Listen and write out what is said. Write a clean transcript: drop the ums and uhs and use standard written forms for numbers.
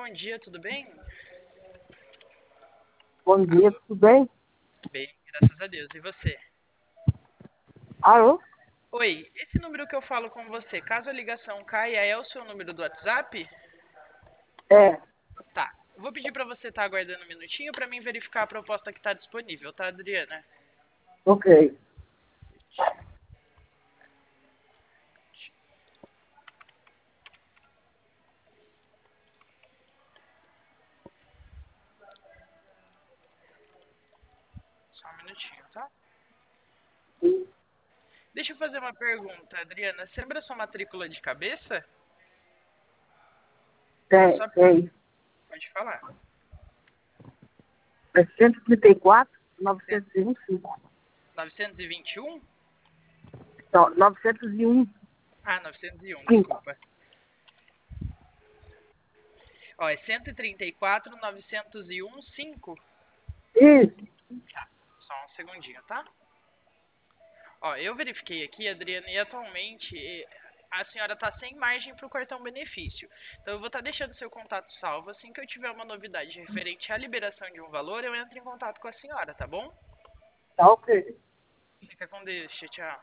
bom dia, tudo bem? Bom dia, Alô? tudo bem? Bem, graças a Deus. E você? Alô? Oi, esse número que eu falo com você, caso a ligação caia, é o seu número do WhatsApp? É, Tá. Eu vou pedir pra você estar aguardando um minutinho pra mim verificar a proposta que tá disponível, tá, Adriana? ok. Só um minutinho, tá? Sim, Deixa eu fazer uma pergunta, Adriana. Você lembra a sua matrícula de cabeça? É tem, só... tem. Pode falar. É 134, 901, 5. 921? Não, 901, Ah, 901, 5. desculpa. Ó, é 134, 901, 5. Isso. Só um segundinho, tá? Ó, eu verifiquei aqui, Adriana, e atualmente a senhora está sem margem para o cartão benefício. Então eu vou estar deixando seu contato salvo. Assim que eu tiver uma novidade referente à liberação de um valor, eu entro em contato com a senhora, tá bom? Tá ok. Fica com Deus, tchau, tchau.